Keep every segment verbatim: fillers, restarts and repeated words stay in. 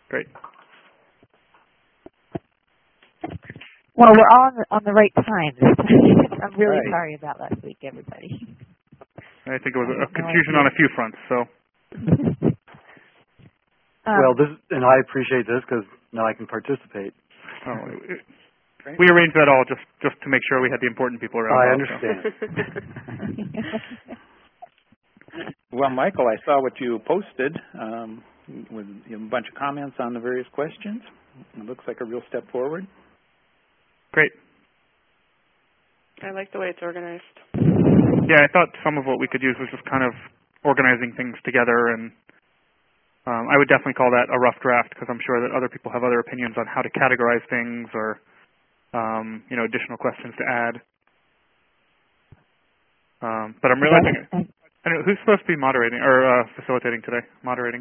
Great. Well, we're all on the, on the right time this time. I'm really right. sorry about last week, everybody. I think it was I a, a no confusion idea. on a few fronts. So. um, Well, this and I appreciate this because now I can participate. Oh, it, we arranged that all just, just to make sure we had the important people around. I also. understand. Well, Michael, I saw what you posted um, with you know, a bunch of comments on the various questions. It looks like a real step forward. Great. I like the way it's organized. Yeah, I thought some of what we could use was just kind of organizing things together, and um, I would definitely call that a rough draft because I'm sure that other people have other opinions on how to categorize things or um, you know, additional questions to add. Um, but I'm realizing, I don't know, who's supposed to be moderating or uh, facilitating today? Moderating.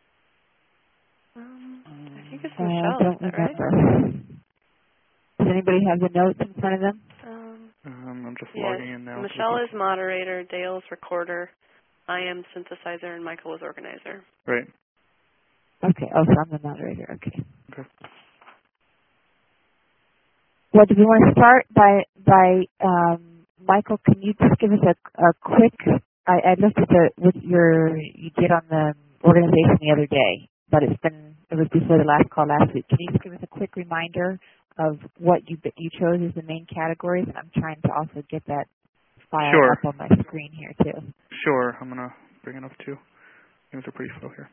Um, I think it's I Michelle. don't Is that right? remember. Does anybody have the notes in front of them? Um, Um, I'm just yes. logging in now. Michelle is moderator, Dale is recorder, I am synthesizer, and Michael is organizer. Right. Okay. Oh, so I'm the moderator. Okay. Okay. Well, do we want to start by by um, Michael? Can you just give us a, a quick? I, I looked at the what your you did on the organization the other day, but it's been it was before the last call last week. Can you just give us a quick reminder of what you you chose as the main categories? I'm trying to also get that file Sure. up on my screen here too. Sure. I'm gonna bring it up too. Things are pretty slow here.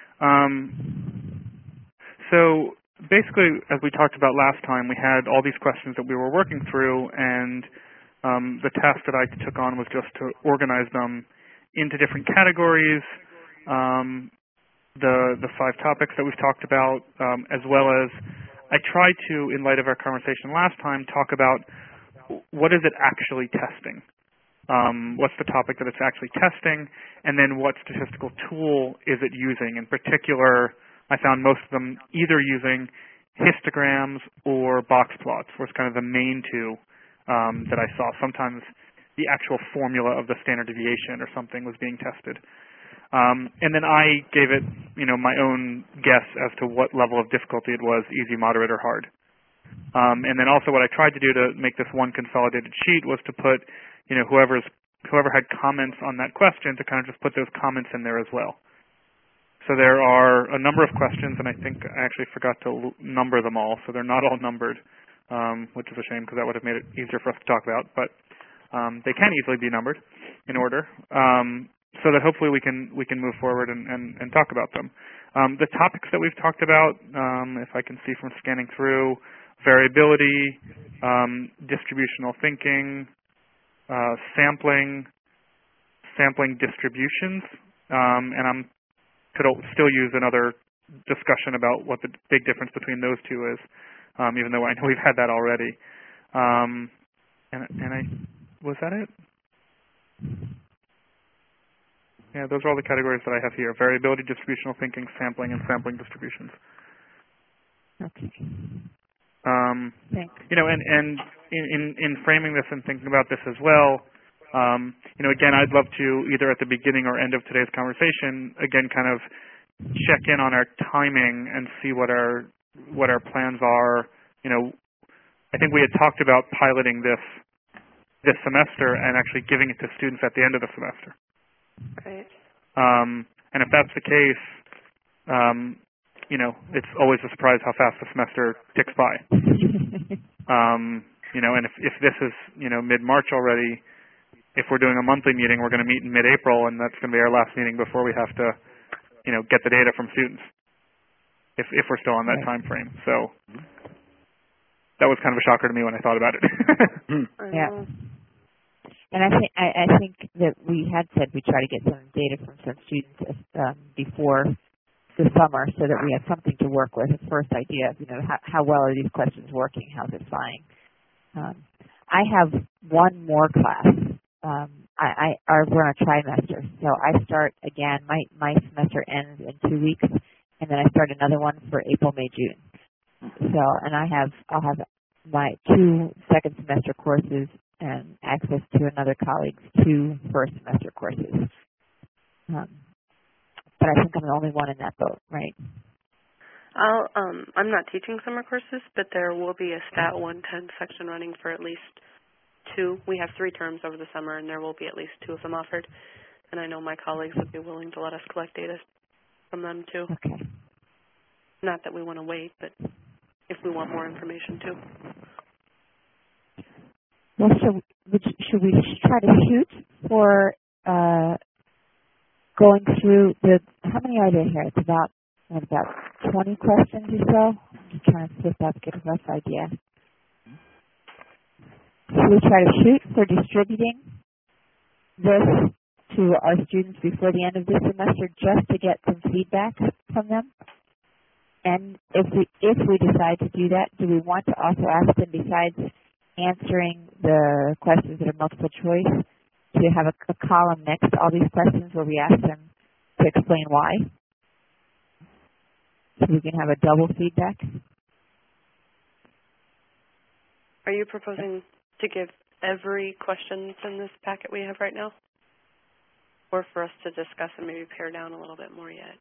Um, so basically, as we talked about last time, we had all these questions that we were working through, and um, the task that I took on was just to organize them into different categories, um, the the five topics that we've talked about, um, as well as I tried to, in light of our conversation last time, talk about what is it actually testing. Um, what's the topic that it's actually testing, and then what statistical tool is it using? In particular, I found most of them either using histograms or box plots was kind of the main two um, that I saw. Sometimes the actual formula of the standard deviation or something was being tested. Um, and then I gave it, you know, my own guess as to what level of difficulty it was, easy, moderate, or hard. Um, and then also what I tried to do to make this one consolidated sheet was to put, you know, whoever's whoever had comments on that question to kind of just put those comments in there as well. So there are a number of questions, and I think I actually forgot to number them all, so they're not all numbered, um, which is a shame because that would have made it easier for us to talk about. But um, they can easily be numbered in order, um, so that hopefully we can we can move forward and, and, and talk about them. Um, the topics that we've talked about, um, if I can see from scanning through, variability, um, distributional thinking, uh, sampling, sampling distributions, um, and I'm could still use another discussion about what the big difference between those two is, um, even though I know we've had that already. Um, and, and I was that it? Yeah, those are all the categories that I have here: variability, distributional thinking, sampling, and sampling distributions. Okay. Um, Thanks. you know, and, and in, in, in framing this and thinking about this as well, um, you know, again, I'd love to either at the beginning or end of today's conversation, again, kind of check in on our timing and see what our what our plans are. You know, I think we had talked about piloting this this semester and actually giving it to students at the end of the semester. Right. Um, and if that's the case, um, you know, it's always a surprise how fast the semester ticks by. um, you know, and if, if this is, you know, mid-March already, if we're doing a monthly meeting, we're going to meet in mid-April, and that's going to be our last meeting before we have to, you know, get the data from students, if if we're still on that time frame. So that was kind of a shocker to me when I thought about it. Yeah. And I think I, I think that we had said we try to get some data from some students um, before the summer, so that we have something to work with. The first idea of, you know, how, how well are these questions working? How's it flying? Um, I have one more class. Um, I, I are we're on a trimester, so I start again. My my semester ends in two weeks, and then I start another one for April, May, June. So, and I have I'll have my two second semester courses and access to another colleague's two first semester courses. Um, but I think I'm the only one in that boat, right? I'll, um, I'm not teaching summer courses, but there will be a Stat one ten section running for at least two. We have three terms over the summer, and there will be at least two of them offered. And I know my colleagues would be willing to let us collect data from them, too. Okay. Not that we want to wait, but if we want more information, too. Well, should, would you- should we try to shoot for uh, going through the, how many are there here? It's about, what, about twenty questions or so? I'm just trying to flip up, get a rough idea. Should we try to shoot for distributing this to our students before the end of this semester just to get some feedback from them? And if we if we decide to do that, do we want to also ask them, besides answering the questions that are multiple choice, to have a, a column next to all these questions where we ask them to explain why? So we can have a double feedback? Are you proposing to give every question in this packet we have right now? Or for us to discuss and maybe pare down a little bit more yet?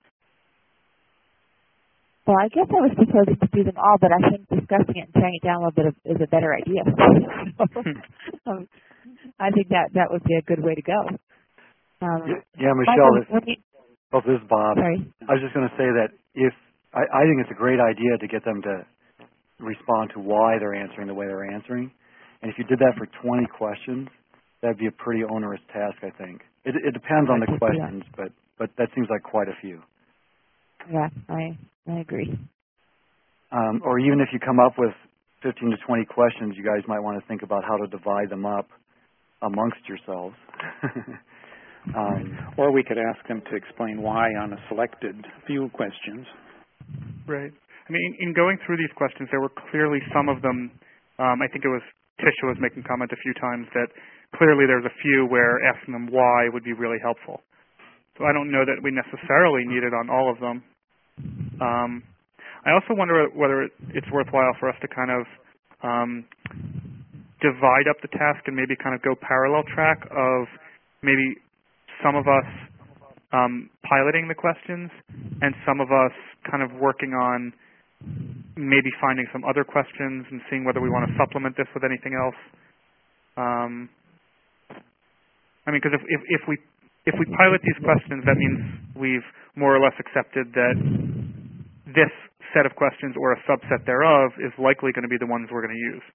Well, I guess I was proposing to do them all, but I think discussing it and tearing it down a little bit is a better idea. So, um, I think that that would be a good way to go. Um, yeah, yeah, Michelle, Michael, this, you, oh, this is Bob. sorry. I was just going to say that if I, I think it's a great idea to get them to respond to why they're answering the way they're answering. And if you did that for twenty questions, that'd be a pretty onerous task, I think. It, it depends on the questions, but, but that seems like quite a few. Yeah, I I agree. Um, or even if you come up with fifteen to twenty questions, you guys might want to think about how to divide them up amongst yourselves. um, or we could ask them to explain why on a selected few questions. Right. I mean, in going through these questions, there were clearly some of them, um, I think it was Tisha was making comment a few times that clearly there's a few where asking them why would be really helpful. So I don't know that we necessarily need it on all of them. Um, I also wonder whether it's worthwhile for us to kind of um, divide up the task and maybe kind of go parallel track of maybe some of us um, piloting the questions and some of us kind of working on maybe finding some other questions and seeing whether we want to supplement this with anything else. Um, I mean, because if, if, if we if we pilot these questions, that means we've more or less accepted that this set of questions or a subset thereof is likely going to be the ones we're going to use.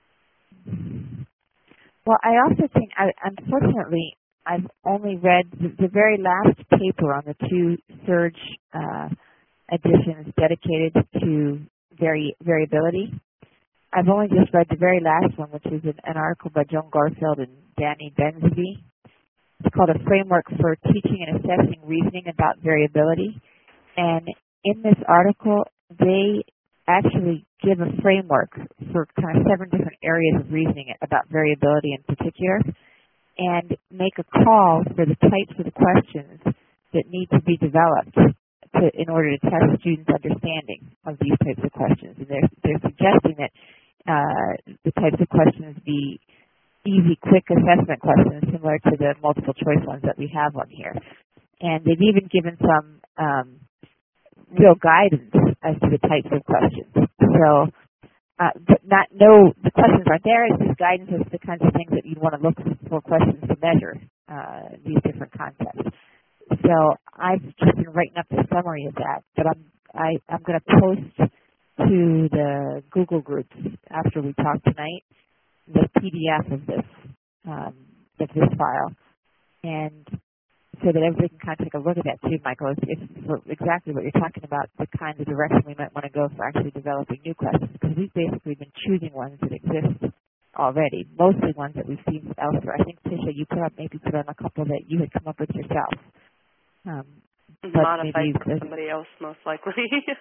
Well, I also think, I, unfortunately, I've only read the, the very last paper on the two surge uh, editions dedicated to vari variability. I've only just read the very last one, which is an, an article by Joan Garfield and Danny Benzeby. It's called A Framework for Teaching and Assessing Reasoning About Variability. And in this article, they actually give a framework for kind of seven different areas of reasoning about variability in particular, and make a call for the types of questions that need to be developed to, in order to test students' understanding of these types of questions. And they're, they're suggesting that uh, the types of questions be easy, quick assessment questions similar to the multiple choice ones that we have on here. And they've even given some um, real guidance as to the types of questions. So, uh, but not no, the questions aren't there. It's just guidance as to the kinds of things that you'd want to look for questions to measure uh, these different concepts. So I've just been writing up the summary of that, but I'm I, I'm going to post to the Google groups after we talk tonight the P D F of this um, of this file, and so that everybody can kind of take a look at that too, Michael. If, if for exactly what you're talking about, the kind of direction we might want to go for actually developing new questions, because we've basically been choosing ones that exist already, mostly ones that we've seen elsewhere. I think, Tisha, you put up maybe put on a couple that you had come up with yourself. Um, but modified maybe from somebody else, most likely.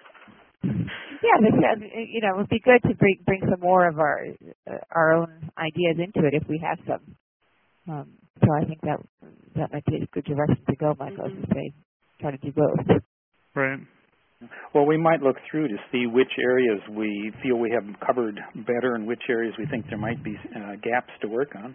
Yeah, but, uh, you know, it would be good to bring bring some more of our uh, our own ideas into it if we have some. Um, so I think that that might be a good direction to go, Michael, Mm-hmm. to say try to do both. Right. Well, we might look through to see which areas we feel we have covered better and which areas we think there might be uh, gaps to work on.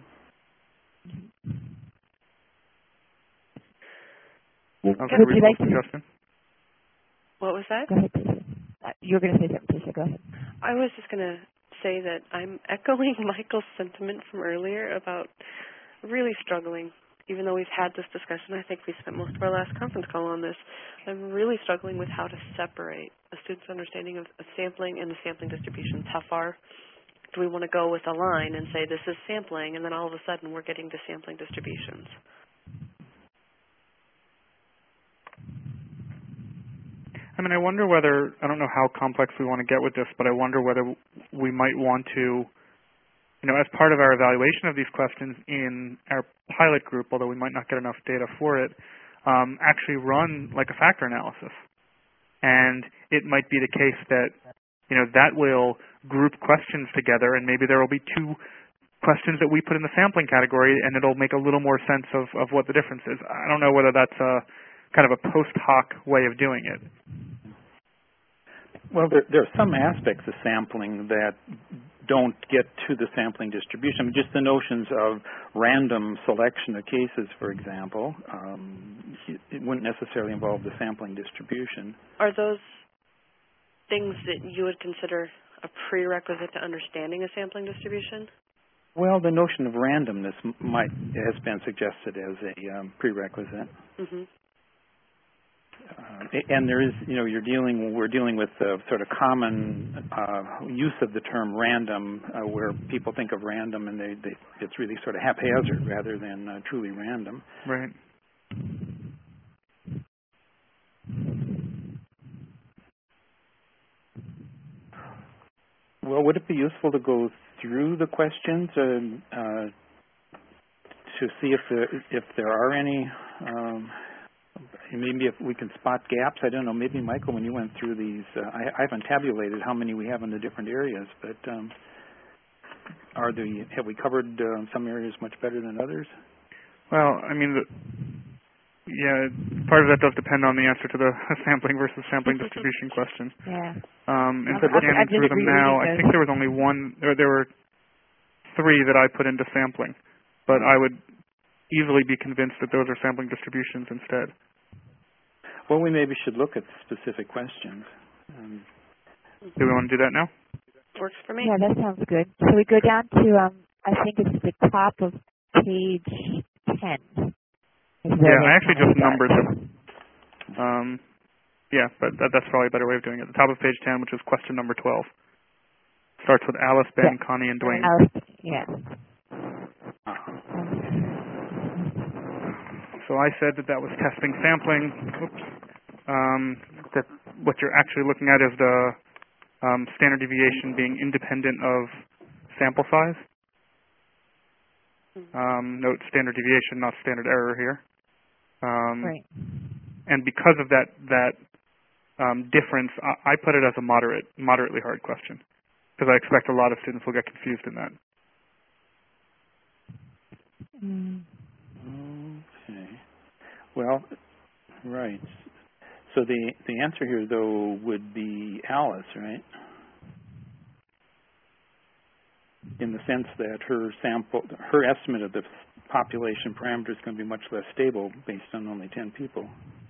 That was Would a you like to? suggestion. What was that? Go ahead, Tisha. uh, you were going to say something, Tisha. Go ahead. I was just going to say that I'm echoing Michael's sentiment from earlier about really struggling. Even though we've had this discussion, I think we spent most of our last conference call on this. I'm really struggling with how to separate a student's understanding of, of sampling and the sampling distributions. How far do we want to go with a line and say this is sampling, and then all of a sudden we're getting to sampling distributions? I mean, I wonder whether, I don't know how complex we want to get with this, but I wonder whether we might want to, you know, as part of our evaluation of these questions in our pilot group, although we might not get enough data for it, um, actually run like a factor analysis. And it might be the case that, you know, that will group questions together, and maybe there will be two questions that we put in the sampling category, and it'll make a little more sense of, of what the difference is. I don't know whether that's a kind of a post hoc way of doing it. Well, there, there are some aspects of sampling that don't get to the sampling distribution. Just the notions of random selection of cases, for example, um, it, it wouldn't necessarily involve the sampling distribution. Are those things that you would consider a prerequisite to understanding a sampling distribution? Well, the notion of randomness might has been suggested as a um, prerequisite. Mm-hmm. Uh, and there is, you know, you're dealing, we're dealing with uh, sort of common uh, use of the term random, uh, where people think of random and they, they it's really sort of haphazard rather than uh, truly random. Right. Well, would it be useful to go through the questions and uh, to see if there, if there are any? Um, Maybe if we can spot gaps. I don't know. Maybe, Michael, when you went through these, uh, I, I haven't tabulated how many we have in the different areas, but um, are the have we covered uh, some areas much better than others? Well, I mean, the, yeah, part of that does depend on the answer to the sampling versus sampling distribution question. Yeah. Um, and I'm, scanning I'm through them now, I think those. there was only one, or there were three that I put into sampling, but I would easily be convinced that those are sampling distributions instead. Well, we maybe should look at specific questions. Um, do we want to do that now? Works for me. Yeah, that sounds good. So we go down to, um, I think it's the top of page ten. Yeah, I actually just numbered them. Um, yeah, but that, that's probably a better way of doing it. The top of page ten, which is question number twelve. Starts with Alice, Ben, yeah. Connie, and Dwayne. Alice, yeah. So I said that that was testing sampling. Oops. Um, that what you're actually looking at is the um, standard deviation being independent of sample size. Um, note standard deviation, not standard error here. Um, right. And because of that that um, difference, I, I put it as a moderate, moderately hard question because I expect a lot of students will get confused in that. Mm. Okay. Well, right. So the the answer here, though, would be Alice, right? In the sense that her sample, her estimate of the population parameter is going to be much less stable based on only ten people.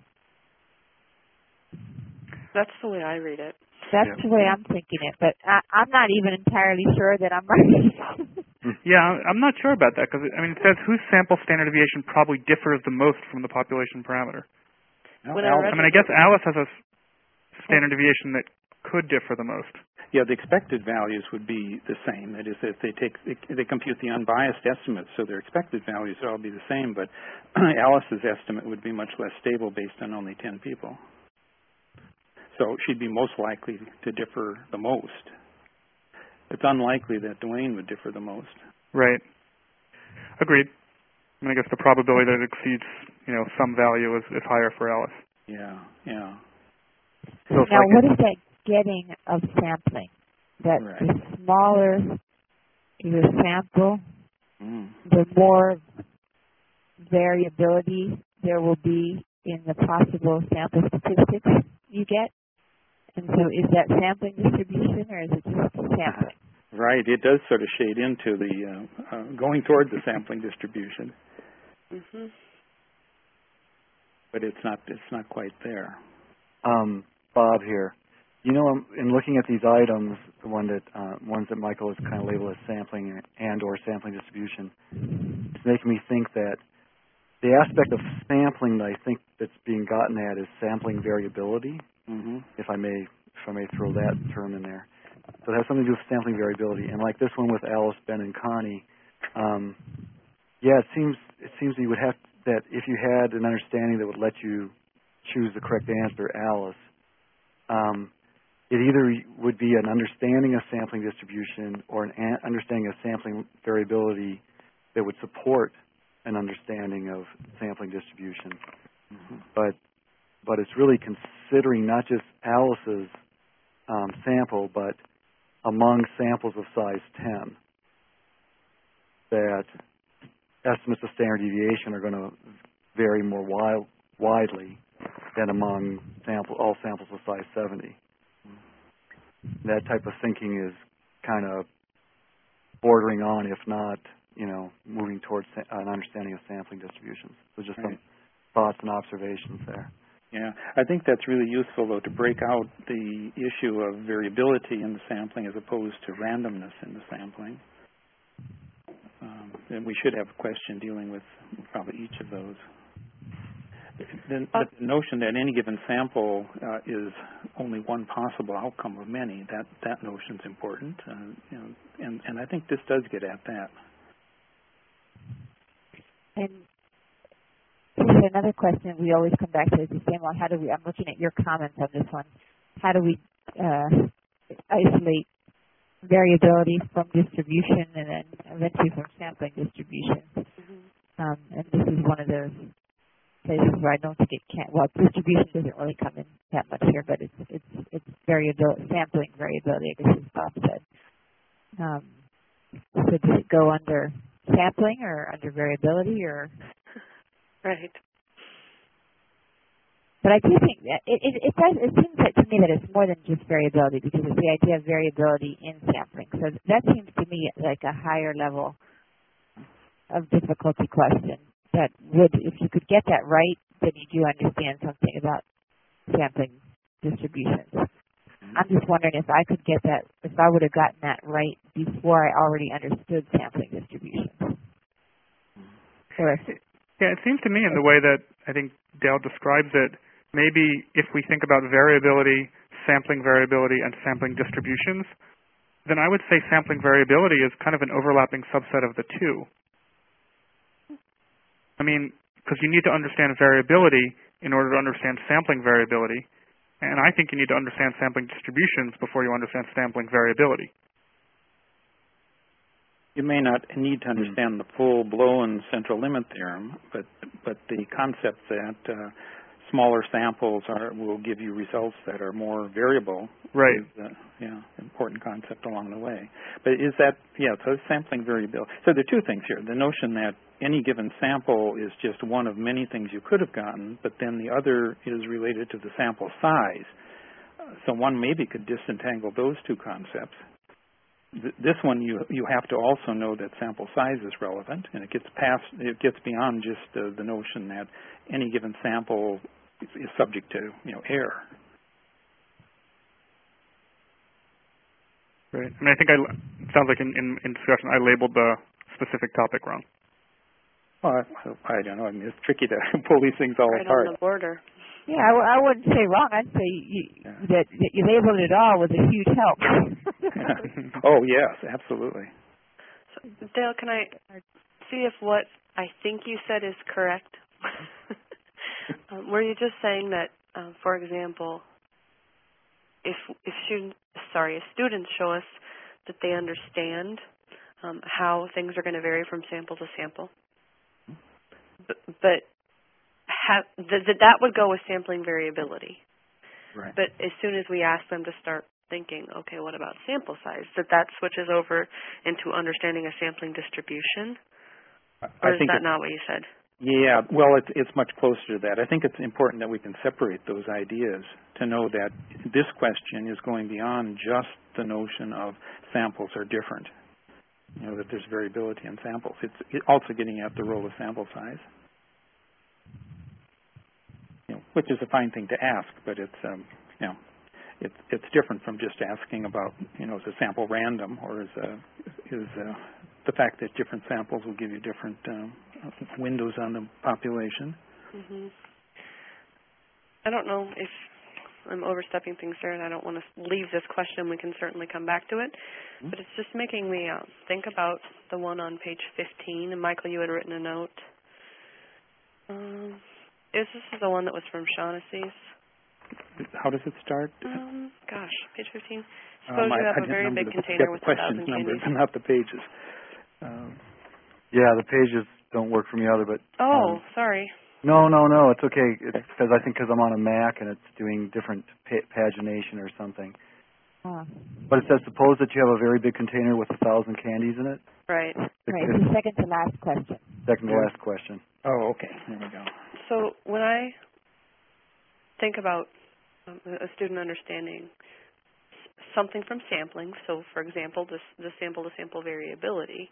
That's the way I read it. That's yeah. the way I'm thinking it, but I, I'm not even entirely sure that I'm right. Yeah, I'm not sure about that because, I mean, it says whose sample standard deviation probably differs the most from the population parameter. No, When I Alice, read I mean, I guess Alice has a standard deviation that could differ the most. yeah, the expected values would be the same. That is, if they take they, they compute the unbiased estimates, so their expected values would all be the same. But Alice's estimate would be much less stable based on only ten people. So she'd be most likely to differ the most. It's unlikely that Dwayne would differ the most. Right. Agreed. I mean, I guess the probability that it exceeds, you know, some value is, is higher for Alice. Yeah, yeah. So now, like what is that getting of sampling? That Right. the smaller your sample, Mm. the more variability there will be in the possible sample statistics you get? And so is that sampling distribution or is it just sampling? Right. It does sort of shade into the uh, uh, going toward the sampling distribution, Mhm. but it's not. It's not quite there. Um, Bob here. You know, um, in looking at these items, the one that uh, ones that Michael has kind of labeled as sampling and or sampling distribution, it's making me think that the aspect of sampling that I think that's being gotten at is sampling variability. Mm-hmm. If I may, if I may throw that term in there. So it has something to do with sampling variability. And like this one with Alice, Ben, and Connie, um, yeah, it seems it seems that you would have that if you had an understanding that would let you choose the correct answer, Alice, um, it either would be an understanding of sampling distribution or an a- understanding of sampling variability that would support an understanding of sampling distribution. Mm-hmm. But but it's really considering not just Alice's um, sample, but among samples of size ten, that estimates of standard deviation are going to vary more wild, widely than among sample, all samples of size seventy. That type of thinking is kind of bordering on, if not, you know, moving towards an understanding of sampling distributions. So just Right. some thoughts and observations there. Yeah, I think that's really useful, though, to break out the issue of variability in the sampling as opposed to randomness in the sampling. Um, and we should have a question dealing with probably each of those. The, the notion that any given sample uh, is only one possible outcome of many, that, that notion's important. Uh, you know, and, and I think this does get at that. And here's another question we always come back to is the same one. How do we, I'm looking at your comments on this one. How do we uh, isolate variability from distribution and then eventually from sampling distribution? Mm-hmm. Um, and this is one of those places where I don't think it can, well, distribution doesn't really come in that much here, but it's, it's, it's variability, sampling variability, I guess as Bob said. Um, so does it go under sampling or under variability or? Right. But I do think that it, it, it does. It seems that to me that it's more than just variability because it's the idea of variability in sampling. So that seems to me like a higher level of difficulty question. That would, if you could get that right, then you do understand something about sampling distributions. I'm just wondering if I could get that, if I would have gotten that right before I already understood sampling distributions. Or if, Yeah, it seems to me in the way that I think Dale describes it, maybe if we think about variability, sampling variability, and sampling distributions, then I would say sampling variability is kind of an overlapping subset of the two. I mean, because you need to understand variability in order to understand sampling variability, and I think you need to understand sampling distributions before you understand sampling variability. You may not need to understand the full-blown central limit theorem, but but the concept that uh, smaller samples are will give you results that are more variable right. is uh, yeah, important concept along the way. But is that, yeah, so sampling variability. So there are two things here. The notion that any given sample is just one of many things you could have gotten, but then the other is related to the sample size. Uh, so one maybe could disentangle those two concepts. This one, you you have to also know that sample size is relevant, and it gets past, it gets beyond just uh, the notion that any given sample is, is subject to, you know, error. Right. I mean, I think I, it sounds like in, in, in discussion I labeled the specific topic wrong. Well, I, I don't know. I mean, it's tricky to pull these things all Right apart. on the border. yeah, I, w- I wouldn't say wrong. I'd say you, Yeah. that, that you labeled it all was a huge help. Oh, yes, absolutely. So, Dale, can I see if what I think you said is correct? um, were you just saying that, uh, for example, if if students, sorry, if students show us that they understand um, how things are going to vary from sample to sample, but, but have, th- th- that would go with sampling variability. Right. But as soon as we ask them to start thinking, okay, what about sample size, that that switches over into understanding a sampling distribution? Or I is think that it, not what you said? Yeah, well, it's, it's much closer to that. I think it's important that we can separate those ideas to know that this question is going beyond just the notion of samples are different, you know, that there's variability in samples. It's also getting at the role of sample size, you know, which is a fine thing to ask, but it's, um, you know, it's it's different from just asking about, you know, is a sample random, or is a, is a, the fact that different samples will give you different um, windows on the population. Mm-hmm. I don't know if I'm overstepping things there, and I don't want to leave this question. We can certainly come back to it. Mm-hmm. But it's just making me uh, think about the one on page fifteen. And Michael, you had written a note. Um, is this is the one that was from Shaughnessy's? How does it start? Um, gosh, page fifteen. Suppose um, I, you have I a very big the, container with the a questions thousand numbers candies. and not the pages. Um, yeah, the pages don't work for me either, but... Oh, um, sorry. No, no, no, it's okay. It's because I think because I'm on a Mac and it's doing different pa- pagination or something. Uh, but it says, suppose that you have a very big container with a thousand candies in it. Right. The, right, the second to last question. Second to last question. Oh, okay. There we go. So when I think about um, a student understanding something from sampling, so for example, this, the sample-to-sample variability,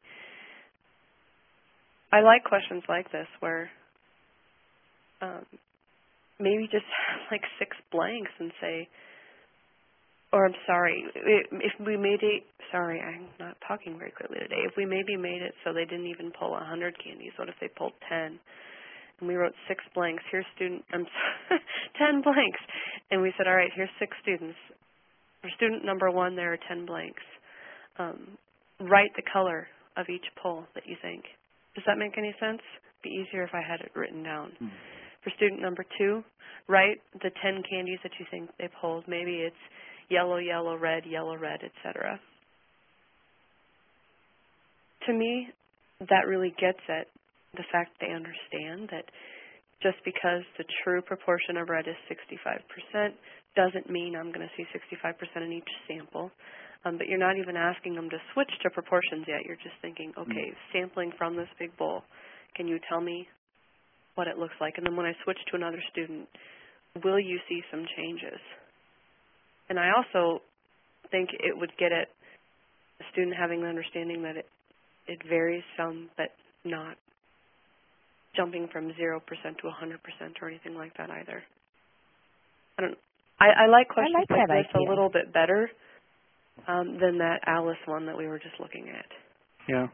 I like questions like this where um, maybe just like six blanks and say, or I'm sorry, if we made it, sorry, I'm not talking very clearly today. If we maybe made it so they didn't even pull one hundred candies, what if they pulled ten? And we wrote six blanks. Here's student, I'm sorry, ten blanks. And we said, all right, here's six students. For student number one, there are ten blanks. Um, write the color of each pull that you think. Does that make any sense? It'd be easier if I had it written down. Mm. For student number two, write the ten candies that you think they pulled. Maybe it's yellow, yellow, red, yellow, red, et cetera. To me, that really gets at the fact they understand that just because the true proportion of red is sixty-five percent doesn't mean I'm going to see sixty-five percent in each sample. Um, but you're not even asking them to switch to proportions yet. You're just thinking, okay, sampling from this big bowl, can you tell me what it looks like? And then when I switch to another student, will you see some changes? And I also think it would get at a student having the understanding that it, it varies some, but not jumping from zero percent to one hundred percent or anything like that either. I don't. I, I like questions I like, like this idea. a little bit better um, than that Alice one that we were just looking at. Yeah.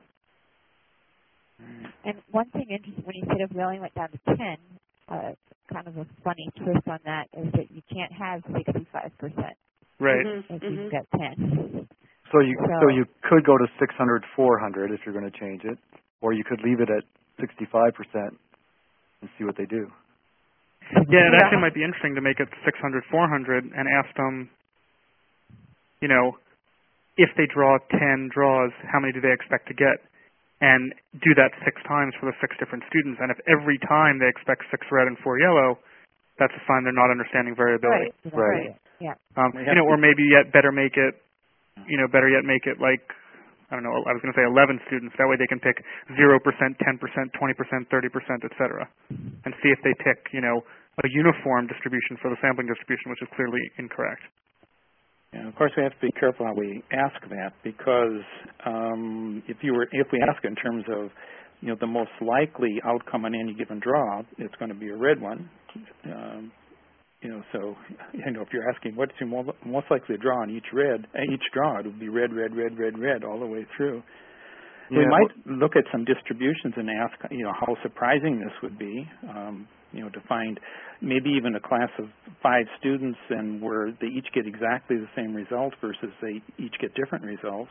And one thing interesting, when you said if we only went down to ten, uh, kind of a funny twist on that is that you can't have sixty-five percent. Right. If Mm-hmm, mm-hmm. you've got ten. So you so, so you could go to six hundred, four hundred if you're going to change it, or you could leave it at sixty-five percent and see what they do. Yeah, it yeah. actually might be interesting to make it six hundred, four hundred and ask them, you know, if they draw ten draws, how many do they expect to get? And do that six times for the six different students. And if every time they expect six red and four yellow, that's a sign they're not understanding variability. Right. Right. Yeah. Um, you know, or maybe yet better make it, you know, better yet make it like, I don't know, I was going to say eleven students. That way they can pick zero percent, ten percent, twenty percent, thirty percent, et cetera. And see if they pick, you know, a uniform distribution for the sampling distribution, which is clearly incorrect. And of course, we have to be careful how we ask that, because um, if you were, if we ask in terms of, you know, the most likely outcome on any given draw, it's going to be a red one. Um, you know, so you know, if you're asking what's your mo- most likely to draw on each red, uh, each draw, it would be red, red, red, red, red all the way through. Yeah, we might well, look at some distributions and ask, you know, how surprising this would be. Um, you know, to find maybe even a class of five students and where they each get exactly the same result versus they each get different results.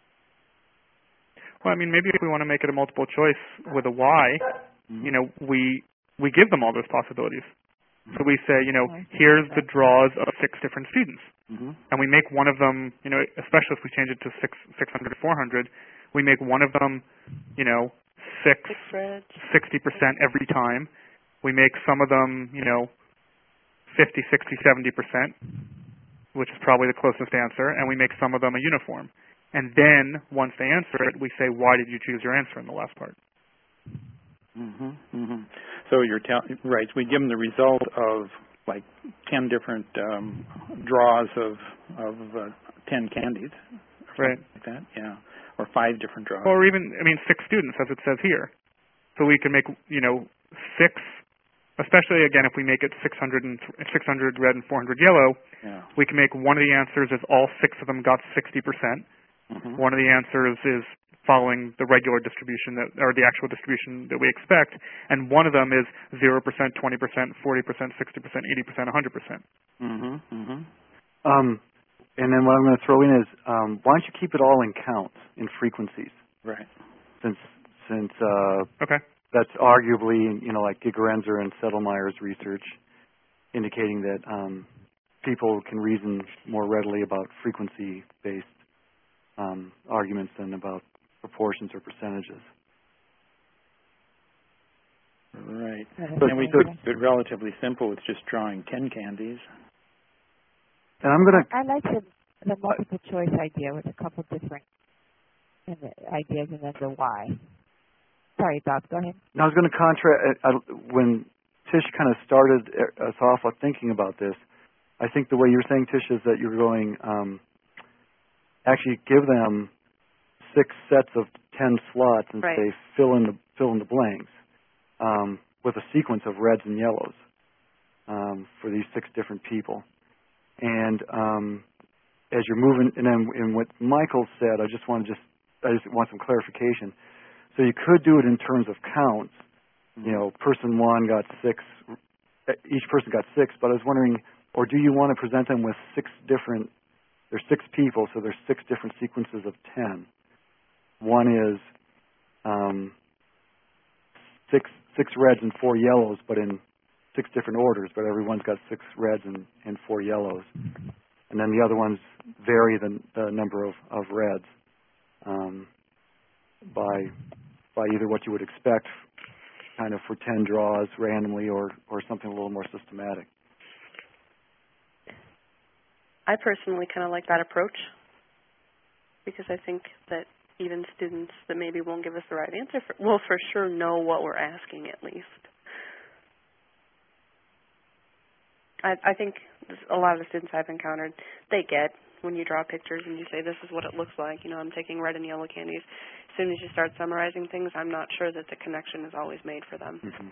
Well, I mean, maybe if we want to make it a multiple choice with a Y, mm-hmm. you know, we we give them all those possibilities. Mm-hmm. So we say, you know, here's the draws of six different students. Mm-hmm. And we make one of them, you know, especially if we change it to six, six hundred, four hundred, we make one of them, you know, six, sixty percent every time. We make some of them, you know, fifty, sixty, seventy percent, which is probably the closest answer, and we make some of them a uniform. And then, once they answer it, we say, why did you choose your answer in the last part? Mm-hmm, mm-hmm. So you're tell- right. We give them the result of, like, ten different um, draws of, of uh, ten candies. Right. Like that, yeah. Or five different draws. Or even, I mean, six students, as it says here. So we can make, you know, six... Especially, again, if we make it six hundred, and six hundred red and four hundred yellow, Yeah. We can make one of the answers is all six of them got sixty percent. Mm-hmm. One of the answers is following the regular distribution that, or the actual distribution that we expect, and one of them is zero percent, twenty percent, forty percent, sixty percent, eighty percent, one hundred percent. Mm-hmm. Mm-hmm. Um, and then what I'm going to throw in is, um, why don't you keep it all in counts, in frequencies? Right. Since since uh, Okay. that's arguably, you know, like Gigerenzer and Settlemeyer's research indicating that um, people can reason more readily about frequency-based um, arguments than about proportions or percentages. Right. But, And we but, keep it relatively simple with just drawing ten candies. and I'm going to... I, I like the, the multiple choice idea with a couple different and the ideas and then the why. Sorry, Bob, go ahead. I was going to contrast, uh, when Tish kind of started us off with thinking about this, I think the way you're saying, Tish, is that you're going, um, actually give them six sets of ten slots and Right. say fill in the fill in the blanks um, with a sequence of reds and yellows um, for these six different people. And um, as you're moving, and then in what Michael said, I just want to just I just want some clarification. So you could do it in terms of counts. You know, person one got six, each person got six, but I was wondering, or do you want to present them with six different, there's six people, so there's six different sequences of ten. One is um, six six reds and four yellows, but in six different orders, but everyone's got six reds and, and four yellows. And then the other ones vary the, the number of, of reds um, by by either what you would expect kind of for ten draws randomly or, or something a little more systematic. I personally kind of like that approach because I think that even students that maybe won't give us the right answer for, will for sure know what we're asking at least. I, I think a lot of the students I've encountered, they get when you draw pictures and you say this is what it looks like. You know, I'm taking red and yellow candies. As soon as you start summarizing things, I'm not sure that the connection is always made for them. Mm-hmm.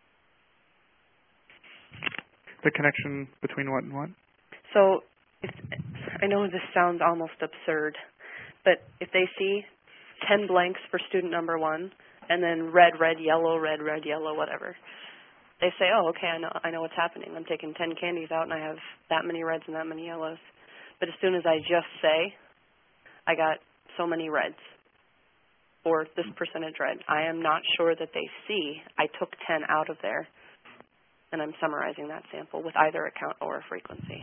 The connection between what and what? So if, I know this sounds almost absurd, but if they see ten blanks for student number one and then red, red, yellow, red, red, yellow, whatever, they say, oh, okay, I know, I know what's happening. I'm taking ten candies out and I have that many reds and that many yellows. But as soon as I just say, I got so many reds or this percentage red, I am not sure that they see I took ten out of there and I'm summarizing that sample with either a count or a frequency.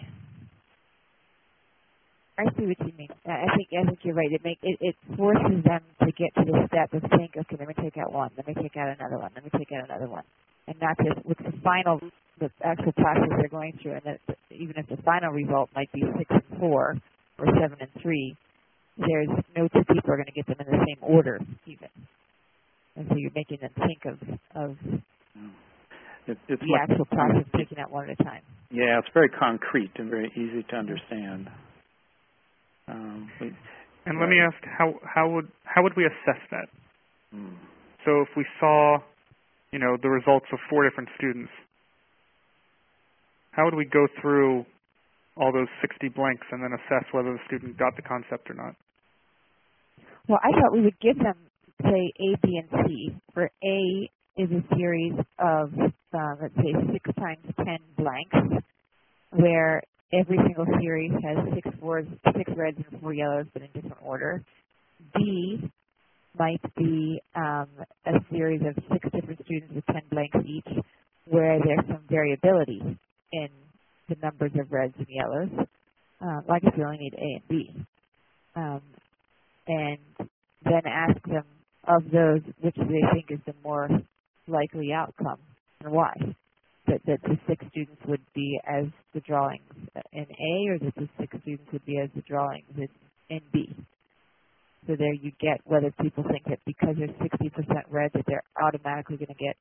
I see what you mean. I think I think you're right. It make it, it forces them to get to the step of think, okay, let me take out one, let me take out another one, let me take out another one, and not just with the final, the actual process they're going through. And that even if the final result might be six and four or seven and three, there's no two people are going to get them in the same order even. And so you're making them think of of It, it's the like, actual process, taking out one at a time. yeah, it's very concrete and very easy to understand. Um, we, And right. let me ask, how how would how would we assess that? Hmm. So if we saw, you know, the results of four different students, how would we go through all those sixty blanks and then assess whether the student got the concept or not? Well, I thought we would give them, say, A, B, and C. Where A is a series of, uh, let's say, six times ten blanks, where every single series has six fours, six reds and four yellows, but in different order. B might be um, a series of six different students with ten blanks each, where there's some variability in the numbers of reds and yellows. Um, well, I guess we only need A and B. Um, and then ask them, of those, which they think is the more likely outcome and why. That, that the six students would be as the drawings in A, or that the six students would be as the drawings in, in B. So there you get whether people think that because they're sixty percent red that they're automatically going to get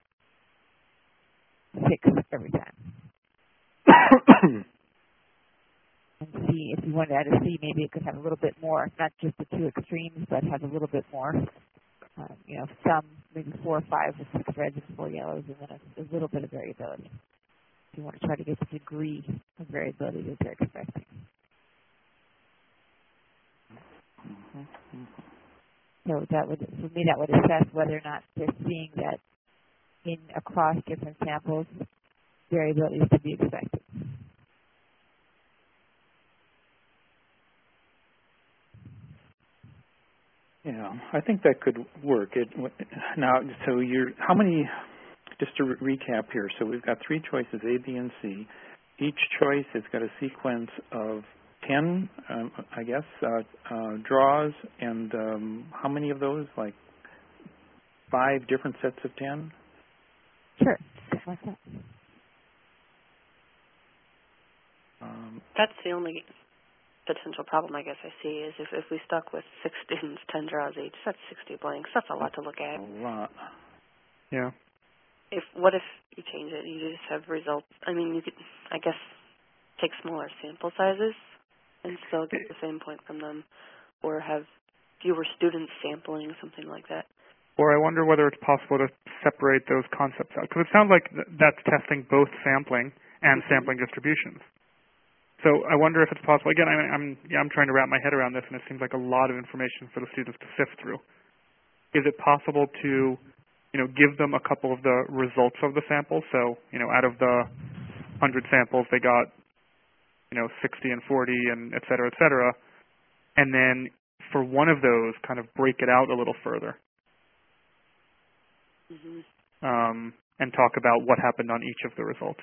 six every time. And C, if you wanted to add a C, maybe it could have a little bit more, not just the two extremes, but have a little bit more. Um, you know, some, maybe four or five with six reds and four yellows, and then a, a little bit of variability. You want to try to get the degree of variability that they're expecting. Mm-hmm. So that would, for me, that would assess whether or not they're seeing that in across different samples, variability is to be expected. Yeah, I think that could work. It, now, so you're, how many, just to re- recap here, so we've got three choices, A, B, and C. Each choice has got a sequence of ten, um, I guess, uh, uh, draws, and um, how many of those? Like five different sets of ten? Sure, something like that. Um, That's the only potential problem I guess I see is if, if we stuck with six students, ten draws each, that's sixty blanks. That's a lot to look at. a lot. Yeah. If what if you change it? You just have results. I mean, you could, I guess, take smaller sample sizes and still get the same point from them, or have fewer students sampling, something like that. Or I wonder whether it's possible to separate those concepts out, because it sounds like th- that's testing both sampling and Mm-hmm. sampling distributions. So I wonder if it's possible. Again, I, I'm yeah, I'm trying to wrap my head around this, and it seems like a lot of information for the students to sift through. Is it possible to, you know, give them a couple of the results of the sample? So, you know, out of the one hundred samples, they got, you know, sixty and forty, and et cetera, et cetera, and then for one of those, kind of break it out a little further, Mm-hmm. um, and talk about what happened on each of the results.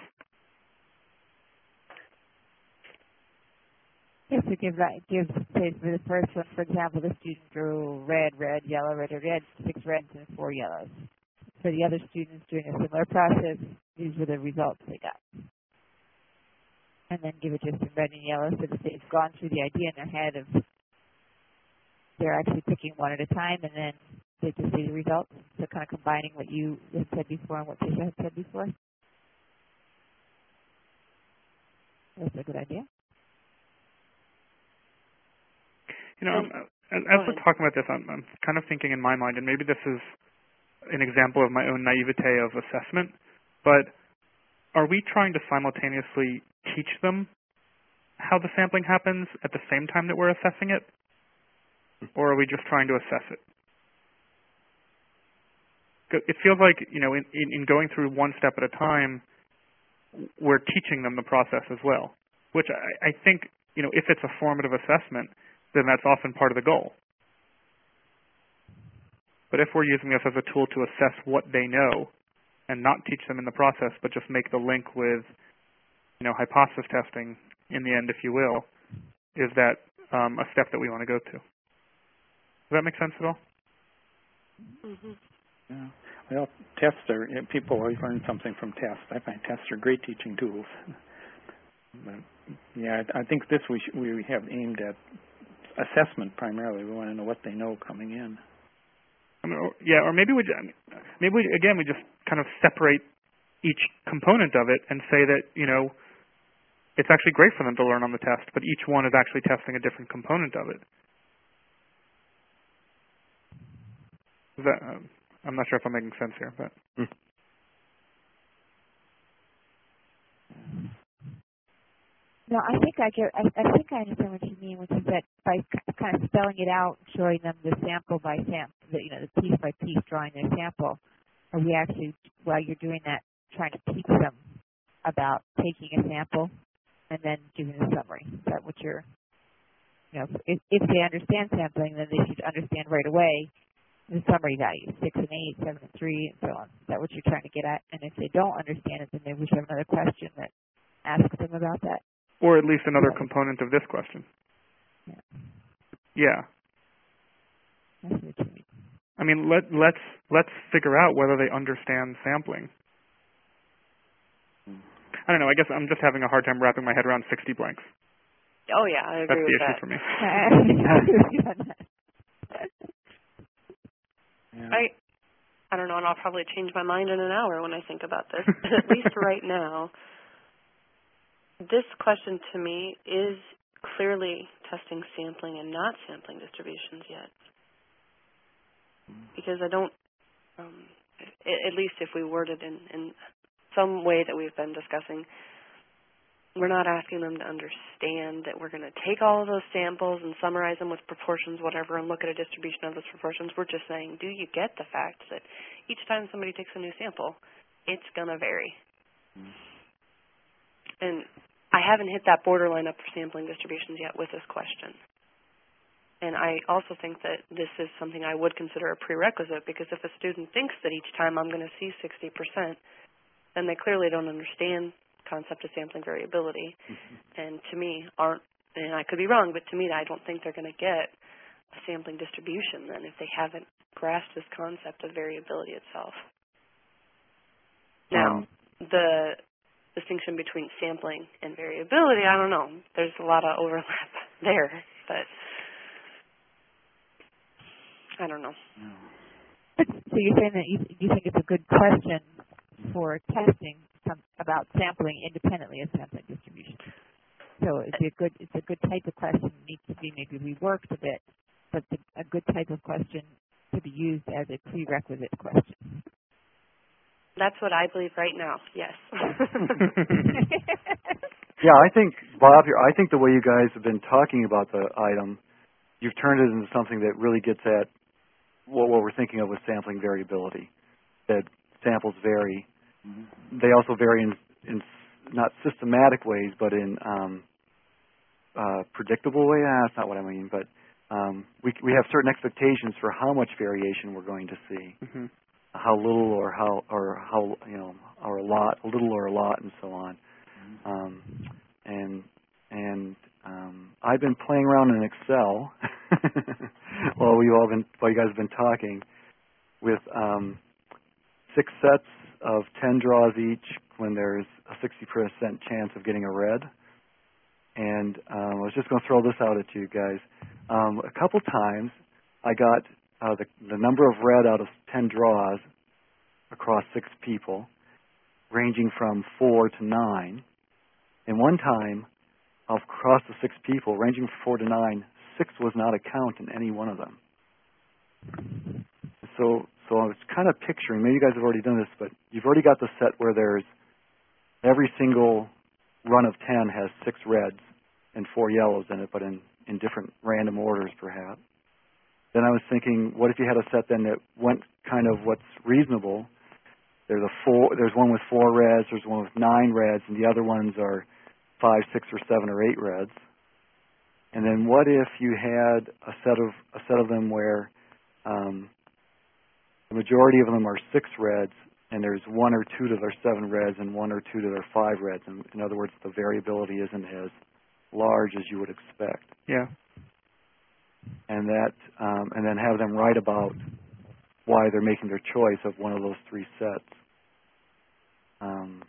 Yes, to give that, give, say for the first one, for example, the student drew red, red, yellow, red, red, red, six reds and four yellows. For the other students doing a similar process, these were the results they got. And then give it just in red and yellow so that they've gone through the idea in their head of they're actually picking one at a time, and then they just see the results. So kind of combining what you had said before and what Tisha had said before. That's a good idea. You know, And, I'm, as, as we're ahead. talking about this, I'm, I'm kind of thinking in my mind, and maybe this is an example of my own naivete of assessment, but are we trying to simultaneously teach them how the sampling happens at the same time that we're assessing it, or are we just trying to assess it? It feels like, you know, in, in, in going through one step at a time, we're teaching them the process as well, which I, I think, you know, if it's a formative assessment, then that's often part of the goal. But if we're using this as a tool to assess what they know and not teach them in the process, but just make the link with, you know, hypothesis testing in the end, if you will, is that um, a step that we want to go to? Does that make sense at all? Mm-hmm. Yeah. Well, tests are, people always learn something from tests. I find tests are great teaching tools. But, yeah, I, I think this we, sh- we have aimed at assessment primarily. We want to know what they know coming in. I mean, or, yeah, or maybe we, I mean, maybe we, again, we just kind of separate each component of it and say that, you know, it's actually great for them to learn on the test, but each one is actually testing a different component of it. Is that, um, I'm not sure if I'm making sense here, but. Hmm. No, I think I get. I, I think I understand what you mean, which is that by k- kind of spelling it out, showing them the sample by sample, the, you know, the piece by piece, drawing their sample. Are we actually, while you're doing that, trying to teach them about taking a sample and then giving a summary? Is that what you're, you know, if, if they understand sampling, then they should understand right away the summary values, six and eight, seven and three, and so on. Is that what you're trying to get at? And if they don't understand it, then maybe we should have another question that asks them about that. Or at least another component of this question. Yeah. Yeah. That's what you mean. I mean, let, let's let's figure out whether they understand sampling. I don't know. I guess I'm just having a hard time wrapping my head around sixty blanks. Oh yeah, I That's agree the with issue that. for me. Yeah. I I don't know, and I'll probably change my mind in an hour when I think about this. But at least right now, this question to me is clearly testing sampling and not sampling distributions yet. Because I don't, um, at least if we word it in, in some way that we've been discussing. We're not asking them to understand that we're going to take all of those samples and summarize them with proportions, whatever, and look at a distribution of those proportions. We're just saying, do you get the fact that each time somebody takes a new sample, it's going to vary? And I haven't hit that borderline up for sampling distributions yet with this question. And I also think that this is something I would consider a prerequisite, because if a student thinks that each time I'm going to see sixty percent, then they clearly don't understand concept of sampling variability, mm-hmm. and to me aren't, and I could be wrong, but to me I don't think they're going to get a sampling distribution then if they haven't grasped this concept of variability itself. Now, um, the distinction between sampling and variability, I don't know. There's a lot of overlap there, but I don't know. So you're saying that you, you think it's a good question for testing some, about sampling independently of sampling distribution. So it's a good it's a good type of question. It needs to be maybe reworked a bit, but the, a good type of question to be used as a prerequisite question. That's what I believe right now. Yes. Yeah, I think Bob here. I think the way you guys have been talking about the item, you've turned it into something that really gets at what, what we're thinking of with sampling variability. That samples vary. Mm-hmm. They also vary in, in not systematic ways, but in um, uh, predictable ways. Ah, that's not what I mean. But um, we we have certain expectations for how much variation we're going to see, mm-hmm. how little or how or how you know or a lot, a little or a lot, and so on. Mm-hmm. Um, and and um, I've been playing around in Excel while we all been while you guys have been talking with um, six sets of ten draws each when there's a sixty percent chance of getting a red. And um, I was just going to throw this out at you guys. Um, a couple times I got uh, the, the number of red out of ten draws across six people, ranging from four to nine. And one time, across the six people, ranging from four to nine, six was not a count in any one of them. So, so I was kind of picturing, maybe you guys have already done this, but you've already got the set where there's every single run of ten has six reds and four yellows in it, but in, in different random orders perhaps. Then I was thinking, what if you had a set then that went kind of what's reasonable? There's a four. There's one with four reds. There's one with nine reds, and the other ones are five, six, or seven, or eight reds. And then what if you had a set of a set of them where um, the majority of them are six reds, and there's one or two that are seven reds, and one or two that are five reds. And in other words, the variability isn't as large as you would expect. Yeah. And that, um, and then have them write about why they're making their choice of one of those three sets. Um,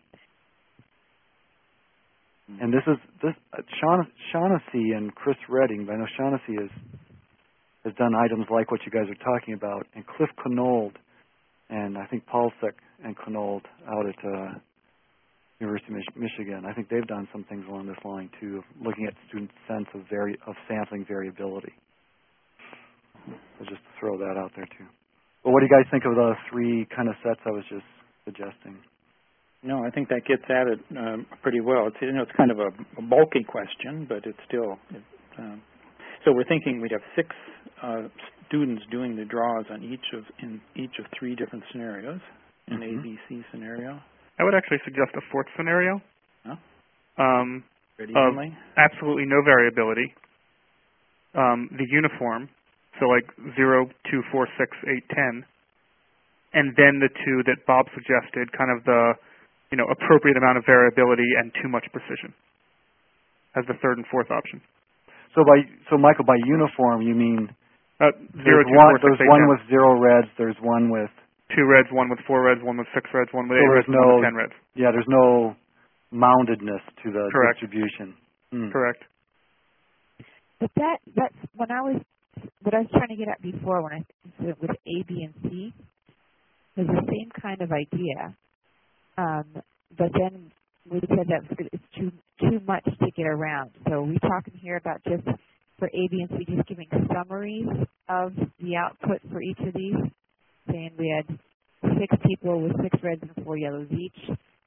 and this is this uh, Shaughnessy, Shaughnessy and Chris Redding. I know Shaughnessy has has done items like what you guys are talking about, and Cliff Knold and I think Paulsek and Knold out at uh, University of Mich- Michigan. I think they've done some things along this line too, of looking at students' sense of vari- of sampling variability. So just to throw that out there too. But what do you guys think of the three kind of sets I was just suggesting? No, I think that gets at it um, pretty well. It's, you know, it's kind of a, a bulky question, but it's still. It, um, so we're thinking we'd have six uh, students doing the draws on each of in each of three different scenarios, an mm-hmm. A B C scenario. I would actually suggest a fourth scenario. Huh? Um, of absolutely no variability. Um, the uniform, so like zero, two, four, six, eight, ten, and then the two that Bob suggested, kind of the you know appropriate amount of variability and too much precision, as the third and fourth option. So by so Michael, by uniform you mean uh, zero, there's two, one, four, there's six, eight, one ten. with zero reds, there's one with two reds, one with four reds, one with six reds, one with so eight reds, no, one with ten reds. Yeah, there's no moundedness to the Correct. distribution. Hmm. Correct. But that that's when I was what I was trying to get at before when I said with A, B, and C was the same kind of idea. Um, but then we said that it's too too much to get around. So we're talking here about just for A, B, and C, just giving summaries of the output for each of these, saying we had six people with six reds and four yellows each,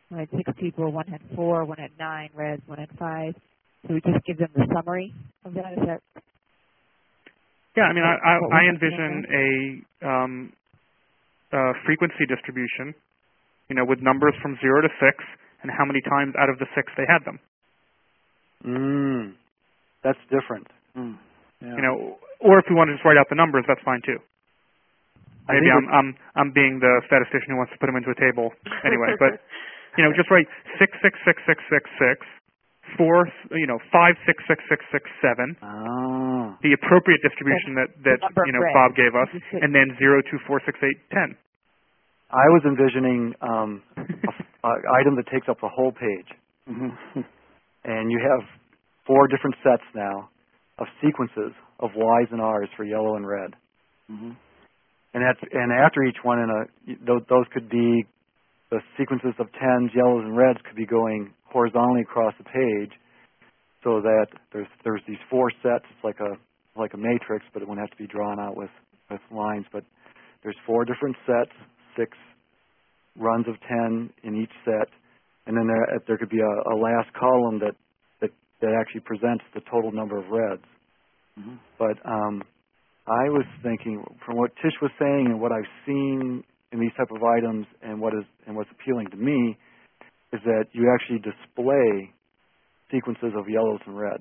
We had six people. One had four, one had nine reds, one had five. So we just give them the summary of that? Is that? Yeah, I mean, I, I, what I we're envision a, um, a frequency distribution, you know, with numbers from zero to six, and how many times out of the six they had them. Mm, that's different. Mm. Yeah. You know, or if we want to just write out the numbers, that's fine too. I Maybe think I'm I'm I'm being the statistician who wants to put them into a table anyway. But you know, just write six six six six six six, four, you know, five six six six six seven. Oh. The appropriate distribution that that you know Bob gave us, and then zero two four six eight ten. I was envisioning um, a, a item that takes up a whole page, Mm-hmm. and you have four different sets now of sequences of Y's and R's for yellow and red. Mm-hmm. And at, and after each one, in a those, those could be the sequences of tens, yellows, and reds could be going horizontally across the page, so that there's there's these four sets. It's like a like a matrix, but it wouldn't have to be drawn out with with lines. But there's four different sets, six runs of ten in each set, and then there there could be a, a last column that that that actually presents the total number of reds. Mm-hmm. But um, I was thinking, from what Tish was saying and what I've seen in these type of items, and what is and what's appealing to me, is that you actually display sequences of yellows and reds.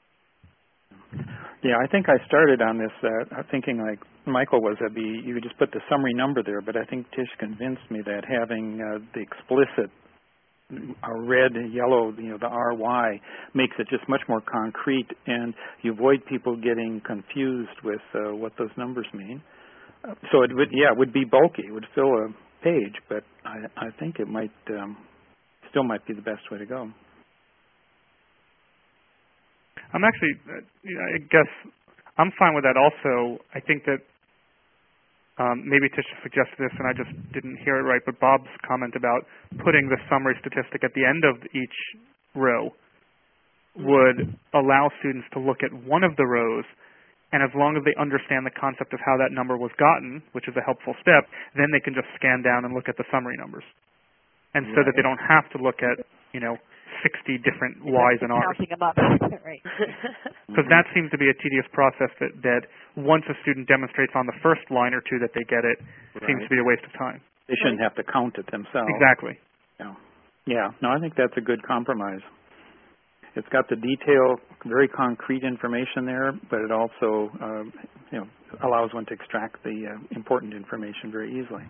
Yeah, I think I started on this uh, thinking like Michael was that be you would just put the summary number there, but I think Tish convinced me that having uh, the explicit uh, red and yellow, you know, the R Y, makes it just much more concrete, and you avoid people getting confused with uh, what those numbers mean. Uh, so it would, yeah, it would be bulky. It would fill a page, but I, I think it might um, still might be the best way to go. I'm actually, uh, I guess, I'm fine with that also. I think that um, maybe Tish suggested this and I just didn't hear it right, but Bob's comment about putting the summary statistic at the end of each row would allow students to look at one of the rows, and as long as they understand the concept of how that number was gotten, which is a helpful step, then they can just scan down and look at the summary numbers. And so Right. that they don't have to look at, you know, sixty different Y's and R's. Counting them up, right? Because that seems to be a tedious process that, that once a student demonstrates on the first line or two that they get it, Right. seems to be a waste of time. They shouldn't have to count it themselves. Exactly. Yeah. Yeah. No, I think that's a good compromise. It's got the detail, very concrete information there, but it also, uh, you know, allows one to extract the uh, important information very easily.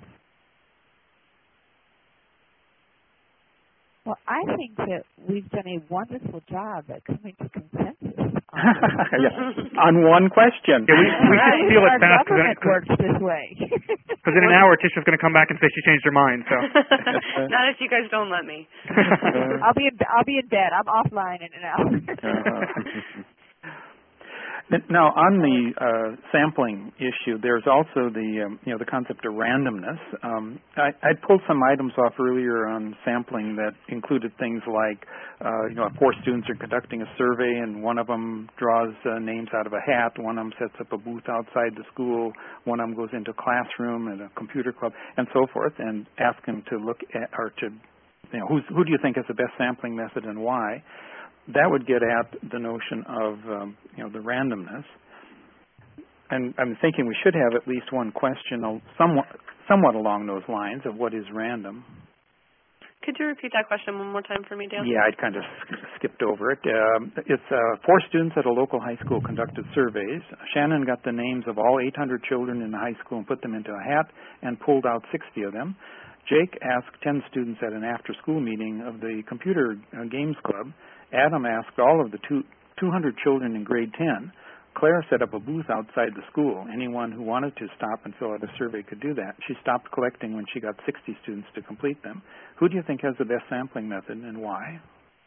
Well, I think that we've done a wonderful job at coming to consensus. Yeah. On one question. Yeah, we, we right. should feel it Our fast government because works this way. in an hour Tisha's going to come back and say she changed her mind. So Not if you guys don't let me. I'll be in, I'll be in bed. I'm offline in an hour. Uh-huh. Now, on the uh, sampling issue, there's also the um, you know the concept of randomness. Um, I, I pulled some items off earlier on sampling that included things like uh, you know four students are conducting a survey, and one of them draws uh, names out of a hat, one of them sets up a booth outside the school, one of them goes into a classroom and a computer club, and so forth, and ask them to look at or to you know who's, who do you think is the best sampling method and why. That would get at the notion of, um, you know, the randomness. And I'm thinking we should have at least one question somewhat, somewhat along those lines of what is random. Could you repeat that question one more time for me, Dan? Yeah, I'd kind of skipped over it. Um, it's uh, four students at a local high school conducted surveys. Shannon got the names of all eight hundred children in the high school and put them into a hat and pulled out sixty of them. Jake asked ten students at an after-school meeting of the computer uh, games club. Adam asked all of the two, two hundred children in grade ten. Claire set up a booth outside the school. Anyone who wanted to stop and fill out a survey could do that. She stopped collecting when she got sixty students to complete them. Who do you think has the best sampling method and why?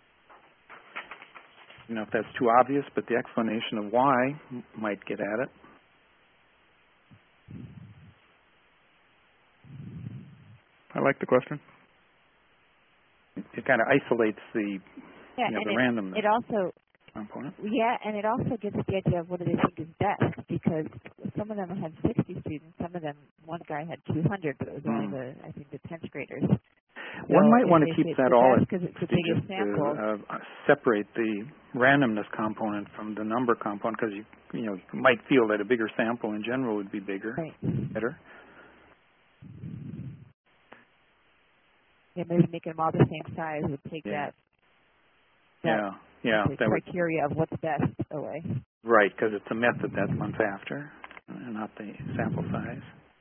You know, if that's too obvious, but the explanation of why might get at it. I like the question. It kind of isolates the, Yeah, you know, and the it, randomness it also component. yeah, and it also gives the idea of what do they think is best, because some of them had sixty students, some of them, one guy had two hundred, but it was only Mm. the I think the tenth graders. So One might if want to if keep it's that the all best at because it's the sixty biggest just sample. to uh, separate the randomness component from the number component, because you you know you might feel that a bigger sample in general would be bigger, Right. better. Yeah, maybe making them all the same size would take Yeah. that, Yeah, that yeah, the that would, criteria of what's best away. right, because it's a method that one's after, and not the sample size.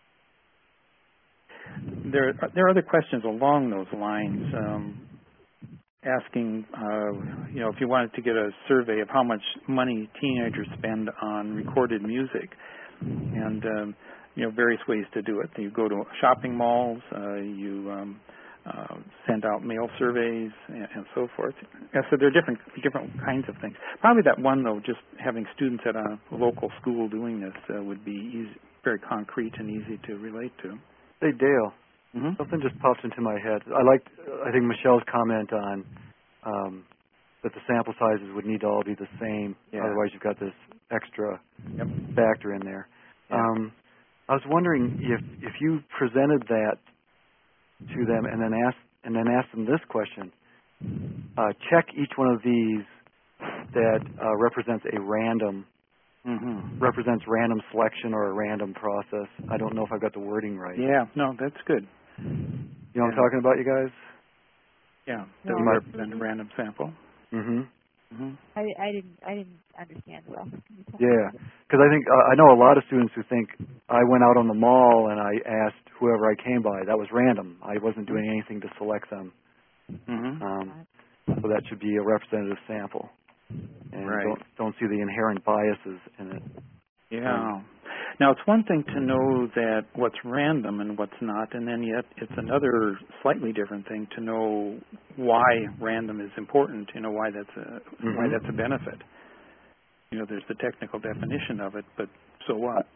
There, there are other questions along those lines, um, asking, uh, you know, if you wanted to get a survey of how much money teenagers spend on recorded music, and um, you know, various ways to do it. You go to shopping malls, uh, you um, uh, send out mail surveys, and, and so forth. Yeah, so there are different different kinds of things. Probably that one though, just having students at a local school doing this uh, would be easy, very concrete and easy to relate to. Hey, Dale. Mm-hmm. Something just popped into my head. I liked, I think, Michelle's comment on um, that the sample sizes would need to all be the same. Yeah. Otherwise, you've got this extra Yep. factor in there. Yeah. Um, I was wondering if if you presented that to them and then asked and then asked them this question: uh, check each one of these that uh, represents a random Mm-hmm. represents random selection or a random process. I don't know if I've got the wording right. Yeah. No, that's good. You know what I'm Yeah. talking about, you guys? Yeah. No. That would represent a random sample. Mm-hmm. Mm-hmm. I, I didn't I didn't understand well. Can you tell me Yeah, about it? because I think uh, I know a lot of students who think I went out on the mall and I asked whoever I came by. That was random. I wasn't doing anything to select them. Mm-hmm. Um, so that should be a representative sample, and Right. don't don't see the inherent biases in it. Yeah. Now, it's one thing to know that what's random and what's not, and then yet it's another slightly different thing to know why random is important, you know, why that's a Mm-hmm. why that's a benefit. You know, there's the technical definition of it, but so what?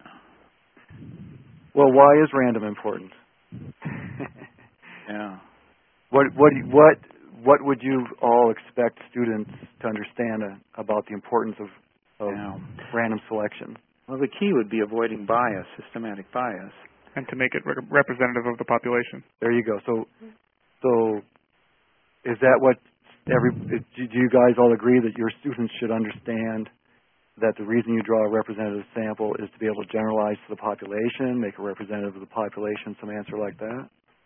Well, why is random important? Yeah. What what what what would you all expect students to understand uh, about the importance of, of Yeah. random selection? Well, the key would be avoiding bias, systematic bias. And to make it re- representative of the population. There you go. So, so is that what every? Do you guys all agree that your students should understand that the reason you draw a representative sample is to be able to generalize to the population, make a representative of the population, some answer like that?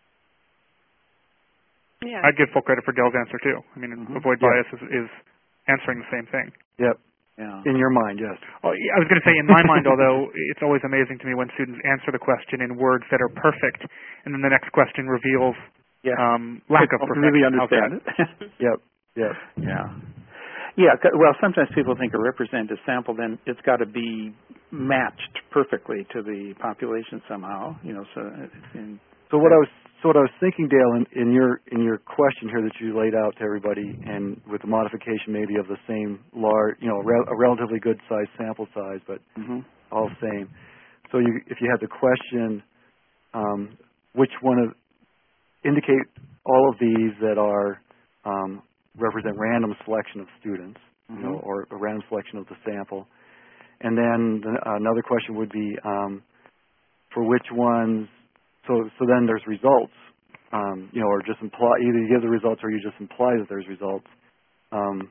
Yeah. I'd give full credit for Dale's answer too. I mean, Mhm. avoid Yeah. bias is, is answering the same thing. Yep. Yeah. In your mind, yes. Oh, I was going to say, in my mind, although it's always amazing to me when students answer the question in words that are perfect, and then the next question reveals Yeah. um, lack I of don't perfection. really How's that? understand it. Yep. Yep. Yeah. Yeah. c- Well, sometimes people think a representative sample, then it's got to be matched perfectly to the population somehow. You know, so it's in, So what I was so what I was thinking, Dale, in, in your in your question here that you laid out to everybody, and with the modification maybe of the same large, you know, re- a relatively good size sample size, but mm-hmm. all same. So you, if you had the question, um, which one of indicate all of these that are um, represent random selection of students, Mm-hmm. you know, or a random selection of the sample, and then the, another question would be um, for which ones. So, so then there's results, um, you know, or just imply either you give the results or you just imply that there's results. Um,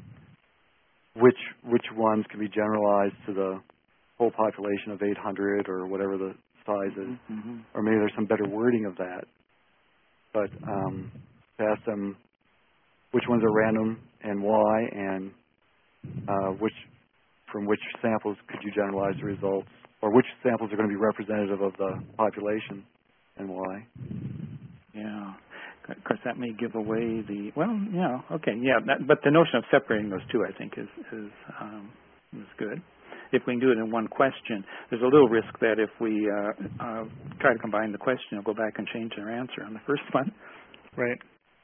which which ones can be generalized to the whole population of eight hundred or whatever the size is, Mm-hmm. or maybe there's some better wording of that. But um, to ask them which ones are random and why, and uh, which from which samples could you generalize the results, or which samples are going to be representative of the population. And why? Yeah, of course that may give away the well, yeah, okay, yeah, that, but the notion of separating those two, I think, is is um, is good. If we can do it in one question, there's a little risk that if we uh, uh, try to combine the question, we'll go back and change our answer on the first one. Right.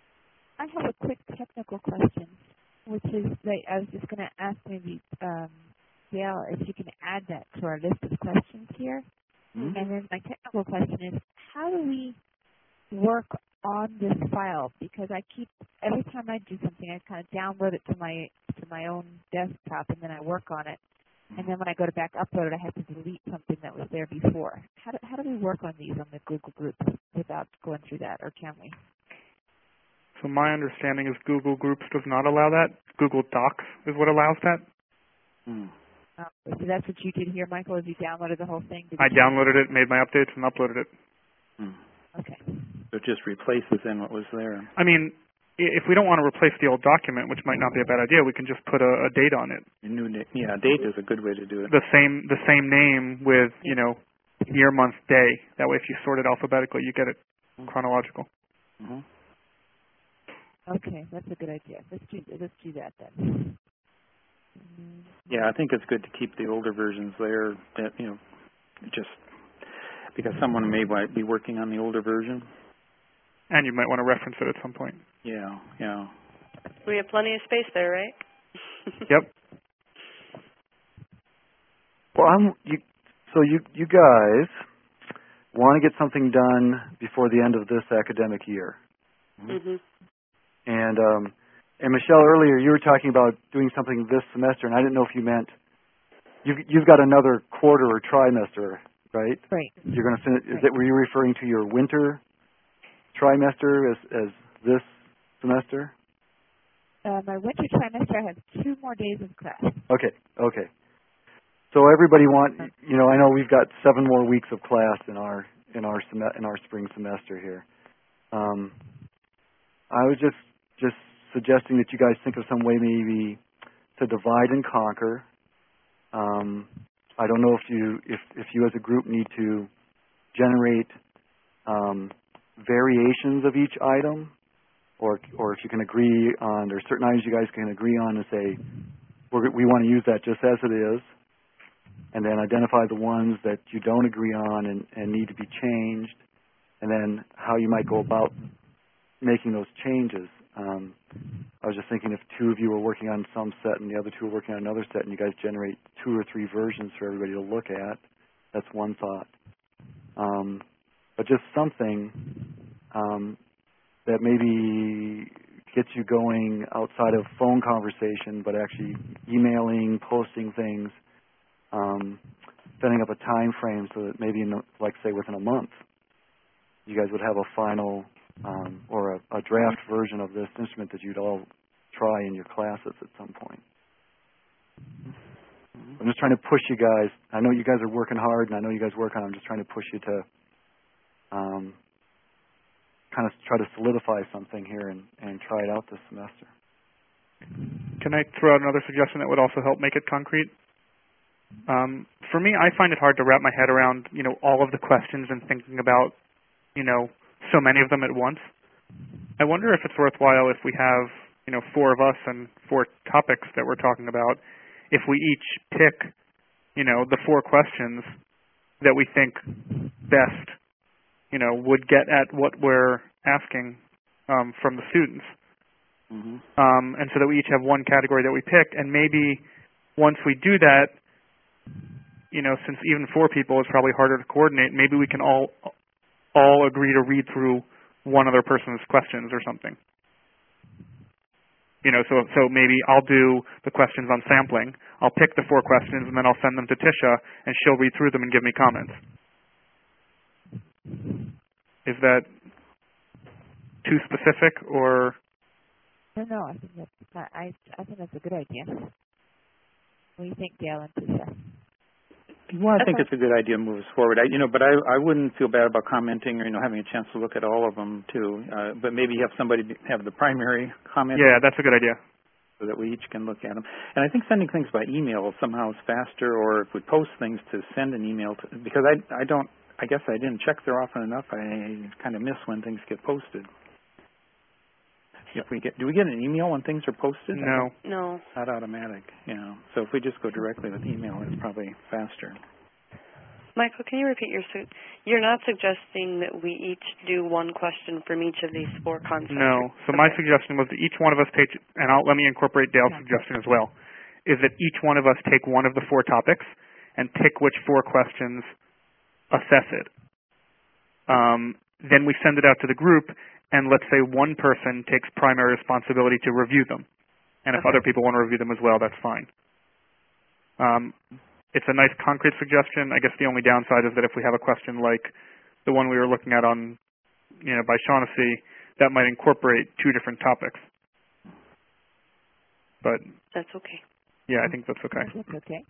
I have a quick technical question, which is that I was just going to ask maybe um, Dale if you can add that to our list of questions here. Mm-hmm. And then my technical question is, how do we work on this file? Because I keep, every time I do something, I kind of download it to my to my own desktop, and then I work on it. And then when I go to back upload it, I have to delete something that was there before. How do, how do we work on these on the Google Groups without going through that, or can we? So my understanding is Google Groups does not allow that. Google Docs is what allows that. Hmm. Um, so that's what you did here, Michael, is you downloaded the whole thing? Did I you- downloaded it, made my updates, and uploaded it. Hmm. Okay. So it just replaces then what was there. I mean, i- if we don't want to replace the old document, which might not be a bad idea, we can just put a, a date on it. A new date. Yeah, date is a good way to do it. The same the same name with, you know, year, month, day. That way if you sort it alphabetically, you get it chronological. Mm-hmm. Okay, that's a good idea. Let's do let's do that then. Mm, Yeah, I think it's good to keep the older versions there. That you know, just because someone may wa- be working on the older version. And you might want to reference it at some point. Yeah, yeah. We have plenty of space there, right? Yep. Well, I'm you. So you you guys want to get something done before the end of this academic year, Mhm. and um, and Michelle, earlier you were talking about doing something this semester, and I didn't know if you meant you've you've got another quarter or trimester, right? Right. You're going to finish. Is Right. that were you referring to your winter trimester as as this semester? Uh, my winter trimester, I have two more days of class. Okay, okay. So everybody want, you know, I know we've got seven more weeks of class in our in our sem- in our spring semester here. Um, I was just just suggesting that you guys think of some way maybe to divide and conquer. Um, I don't know if you if if you as a group need to generate um, variations of each item, or or if you can agree on there's certain items you guys can agree on and say we're, we want to use that just as it is. And then identify the ones that you don't agree on and, and need to be changed, and then how you might go about making those changes. Um, I was just thinking if two of you are working on some set and the other two are working on another set, and you guys generate two or three versions for everybody to look at, that's one thought. Um, but just something um, that maybe gets you going outside of phone conversation, but actually emailing, posting things, Um, setting up a time frame so that maybe, in the, like say, within a month, you guys would have a final um, or a, a draft version of this instrument that you'd all try in your classes at some point. I'm just trying to push you guys. I know you guys are working hard, and I know you guys work on it. I'm just trying to push you to um, kind of try to solidify something here and, and try it out this semester. Can I throw out another suggestion that would also help make it concrete? Um, for me, I find it hard to wrap my head around, you know, all of the questions and thinking about, you know, so many of them at once. I wonder if it's worthwhile if we have, you know, four of us and four topics that we're talking about, if we each pick, you know, the four questions that we think best, you know, would get at what we're asking um, from the students. Mm-hmm. Um, and so that we each have one category that we pick, and maybe once we do that, you know, since even four people is probably harder to coordinate, maybe we can all all agree to read through one other person's questions or something. You know, so so maybe I'll do the questions on sampling. I'll pick the four questions, and then I'll send them to Tisha, and she'll read through them and give me comments. Is that too specific, or? No, no, I think that's I I think that's a good idea. What do you think, Gail and Tisha? Well, I think it's a good idea to move us forward. I, you know, but I, I wouldn't feel bad about commenting or, you know, having a chance to look at all of them, too. Uh, but maybe have somebody be, have the primary comment. Yeah, that's a good idea. So that we each can look at them. And I think sending things by email somehow is faster, or if we post things to send an email to, because I, I don't, I guess I didn't check there often enough. I kind of miss when things get posted. If we get, do we get an email when things are posted? No. No. Not automatic, you know. So if we just go directly with email, it's probably faster. Michael, can you repeat your su- you're not suggesting that we each do one question from each of these four concepts? No. So my suggestion was that each one of us take, and I'll, let me incorporate Dale's suggestion as well, is that each one of us take one of the four topics and pick which four questions assess it. Um, then we send it out to the group, and let's say one person takes primary responsibility to review them. And if Okay. other people want to review them as well, that's fine. Um, it's a nice concrete suggestion. I guess the only downside is that if we have a question like the one we were looking at on, you know, by Shaughnessy, that might incorporate two different topics. But that's okay. Yeah, I think that's okay. That's okay.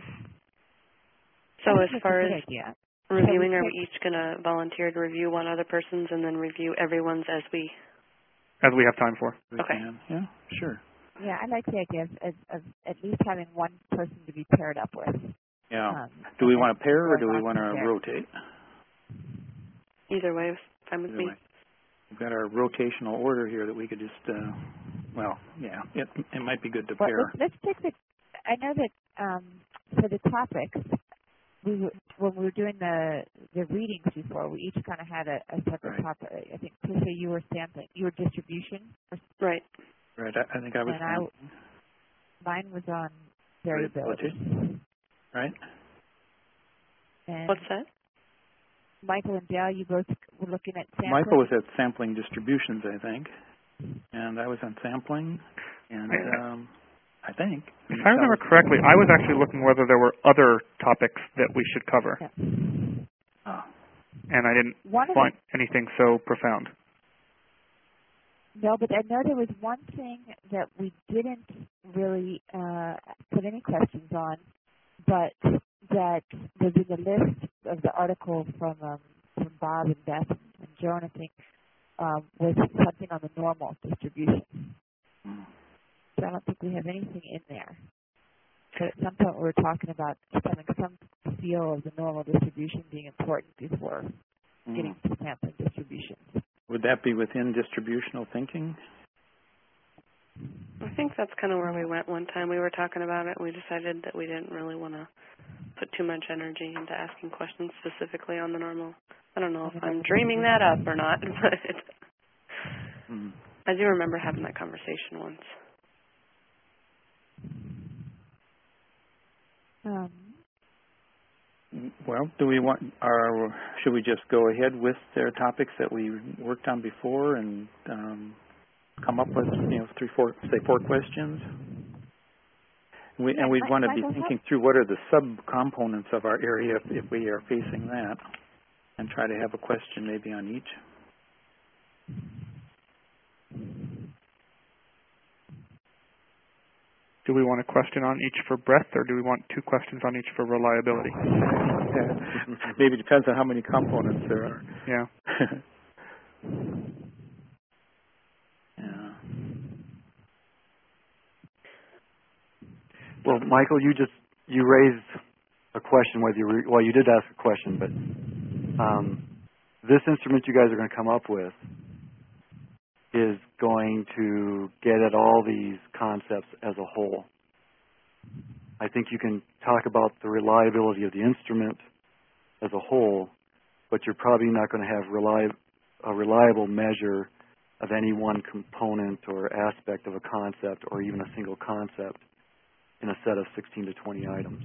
So I as think far that's a as good idea. reviewing, So are we we each going to volunteer to review one other person's and then review everyone's as we? As we have time for. We Okay. can. Yeah, sure. Yeah, I like the idea of, of, of at least having one person to be paired up with. Yeah. Um, Do we and want to pair or going do we on want to from there. rotate? Either way, fine with Either me. way. We've got our rotational order here that we could just, uh, well, yeah, it, it might be good to Well, pair. let's, let's take the. I know that um, for the topics, we were, when we were doing the the readings before, we each kind of had a, a separate Right. topic. I think Tisha, you were sampling, you were distribution, Right. Right. I, I think I was. and I, mine was on variability. Right. And Uh, What's that? Michael and Dale, you both were looking at sampling. Michael was at sampling distributions, I think, and I was on sampling, and um, I think. If I remember correctly, I was actually looking whether there were other topics that we should cover, Yeah. Oh. and I didn't One of find anything so profound. No, but I know there was one thing that we didn't really uh, put any questions on, but that was in the list of the article from um, from Bob and Beth and Joan, I think, um, was something on the normal distribution. Mm. So I don't think we have anything in there. But at some point we were talking about having some feel of the normal distribution being important before Mm. getting to sampling distributions. Would that be within distributional thinking? I think that's kind of where we went one time. We were talking about it, and we decided that we didn't really want to put too much energy into asking questions specifically on the normal. I don't know if I'm dreaming that up or not, but Mm. I do remember having that conversation once. Um, Well, do we want, or should we just go ahead with their topics that we worked on before and um, come up with, you know, three, four, say four questions? We, Yeah, and we'd Mi- want to be Michael, thinking through what are the subcomponents of our area if, if we are facing that, and try to have a question maybe on each. Do we want a question on each for breadth, or do we want two questions on each for reliability? Maybe it depends on how many components there are. Yeah. Yeah. Well, Michael, you just you raised a question. Whether you re, well, you did ask a question, but um, this instrument you guys are going to come up with is going to get at all these concepts as a whole. I think you can talk about the reliability of the instrument as a whole, but you're probably not going to have reli- a reliable measure of any one component or aspect of a concept or even a single concept in a set of sixteen to twenty items.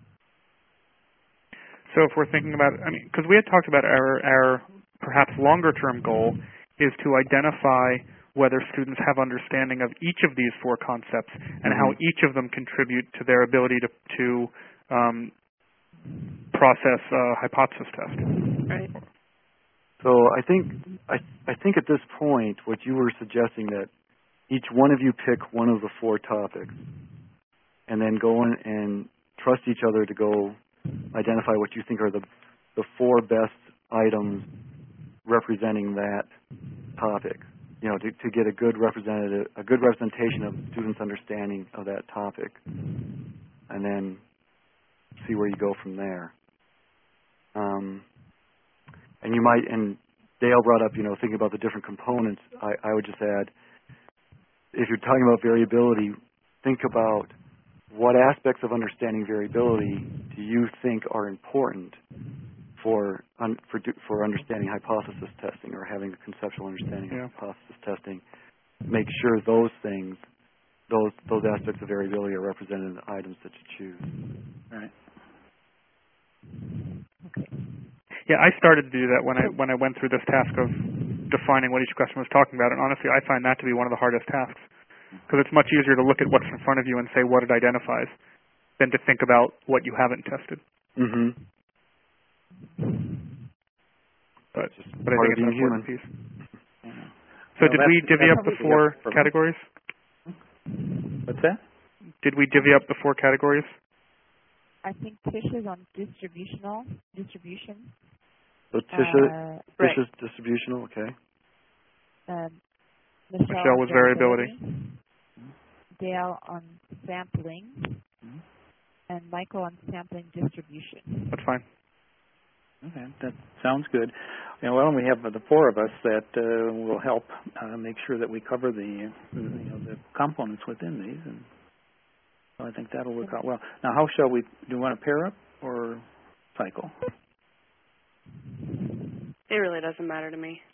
So if we're thinking about, I mean, because we had talked about our, our perhaps longer-term goal is to identify whether students have understanding of each of these four concepts and Mm-hmm. how each of them contribute to their ability to, to um, process a hypothesis test. Right. So I think I, I think at this point, what you were suggesting that each one of you pick one of the four topics, and then go in and trust each other to go identify what you think are the the four best items representing that topic. You know, to, to get a good representative, a good representation of students' understanding of that topic, and then see where you go from there. Um, and you might, and Dale brought up, you know, thinking about the different components. I, I would just add, if you're talking about variability, think about what aspects of understanding variability do you think are important for un, for for understanding hypothesis testing or having a conceptual understanding Yeah. of hypothesis testing. Make sure those things, those those aspects of variability are represented in the items that you choose. Right. okay. Yeah, I started to do that when I when I went through this task of defining what each question was talking about, and honestly, I find that to be one of the hardest tasks because it's much easier to look at what's in front of you and say what it identifies than to think about what you haven't tested. Mm-hmm. But Just but I part think of it's an being important human. piece. Yeah. So No, did we that's- divvy that's up the what we four have for me. categories? What's that? Did we divvy up the four categories? I think Tisha's on distributional, distribution. So Tisha, Uh, Tisha's distributional, okay. um, Michelle, Michelle on was variability. Dale on sampling, Mhm. and Michael on sampling distribution. That's fine. Okay, that sounds good. And well, we have the four of us that uh, will help uh, make sure that we cover the you know the components within these, and so I think that'll work out well. Now, how shall we? Do you want to pair up or cycle? It really doesn't matter to me.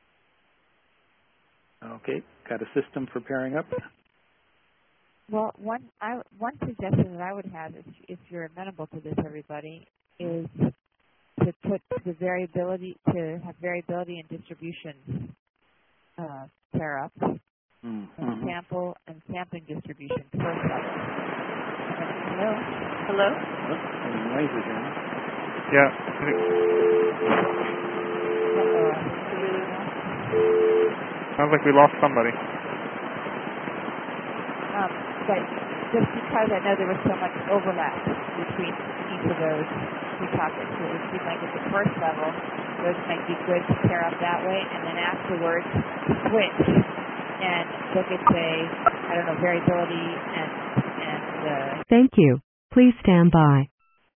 Okay, got a system for pairing up? Well, one I, one suggestion that I would have, if, if you're amenable to this, everybody, is to put the variability, to have variability and distribution uh, pair up, Mm. and sample and sampling distribution first level. Hello? Hello? Oh, any noises in? Yeah. I think, Uh, sounds like we lost somebody. um, but just because I know there was so much overlap between each of those two topics, it would seem like at the first level, those might be good to pair up that way, and then afterwards switch and look at, say, I don't know, variability and and uh, Thank you. Please stand by.